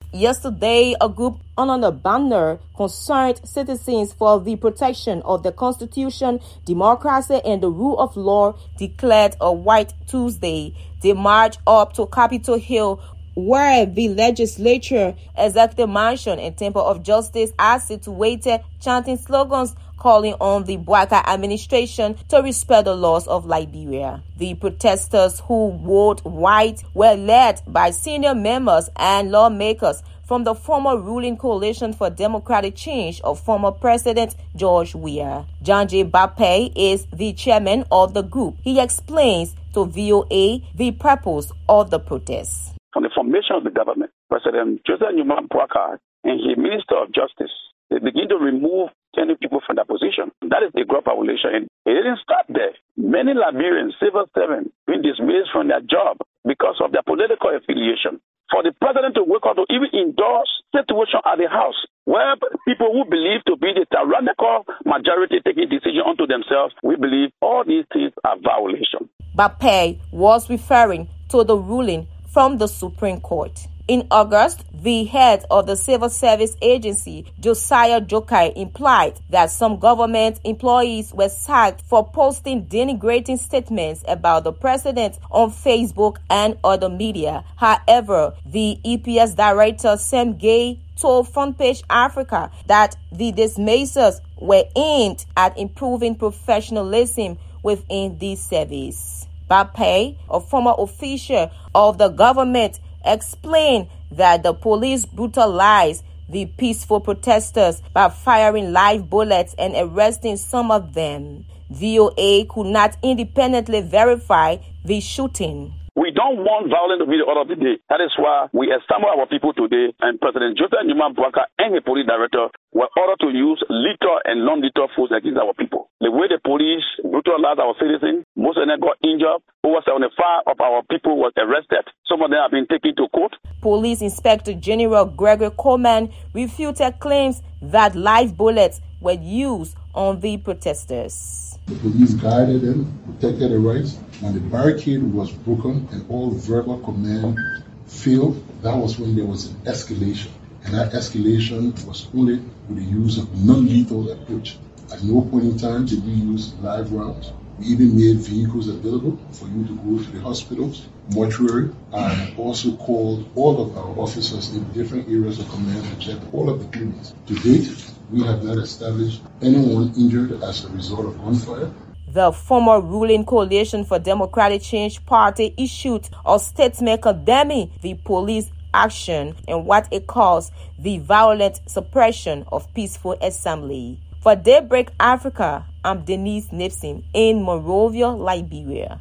Yesterday, a group under the banner Concerned Citizens for the Protection of the Constitution, Democracy and the Rule of Law declared a White Tuesday. They marched up to Capitol Hill, where the legislature, executive mansion, and Temple of Justice are situated, chanting slogans calling on the Bouakai administration to respect the laws of Liberia. The protesters who wore white were led by senior members and lawmakers from the former ruling Coalition for Democratic Change of former President George Weah. Janjay Bape is the chairman of the group. He explains to VOA the purpose of the protests. From the formation of the government, President Joseph Numa Bouakai and his Minister of Justice, they begin to remove 20 people from that position. That is the growth population. And it didn't stop there. Many Liberians, civil servants, been dismissed from their job because of their political affiliation. For the president to wake up to even endorse situation at the House, where people who believe to be the tyrannical majority taking decision unto themselves, we believe all these things are violation. Bape was referring to the ruling from the Supreme Court. In August, the head of the Civil Service Agency, Josiah Jokai, implied that some government employees were sacked for posting denigrating statements about the president on Facebook and other media. However, the EPS director, Sam Gay, told Front Page Africa that the dismissals were aimed at improving professionalism within the service. Bape, a former official of the government, explained that the police brutalized the peaceful protesters by firing live bullets and arresting some of them. VOA could not independently verify the shooting. We don't want violence to be the order of the day. That is why we assemble our people today, and President Joseph Numa Bouakai and the police director were ordered to use lethal and non-lethal force against our people. The way the police brutalized our citizens, most of them got injured. Over 75 of our people were arrested. Some of them have been taken to court. Police Inspector General Gregory Coleman refuted claims that live bullets were used on the protesters. The police guided them, protected their rights. When the barricade was broken and all verbal command failed, that was when there was an escalation. And that escalation was only with the use of non-lethal approach. At no point in time did we use live rounds. We even made vehicles available for you to go to the hospitals, mortuary, and also called all of our officers in different areas of command to check all of the clinics. To date, we have not established anyone injured as a result of gunfire. The former ruling Coalition for Democratic Change party issued a statement condemning the police action and what it calls the violent suppression of peaceful assembly. For Daybreak Africa, I'm Denise Nipson in Monrovia, Liberia.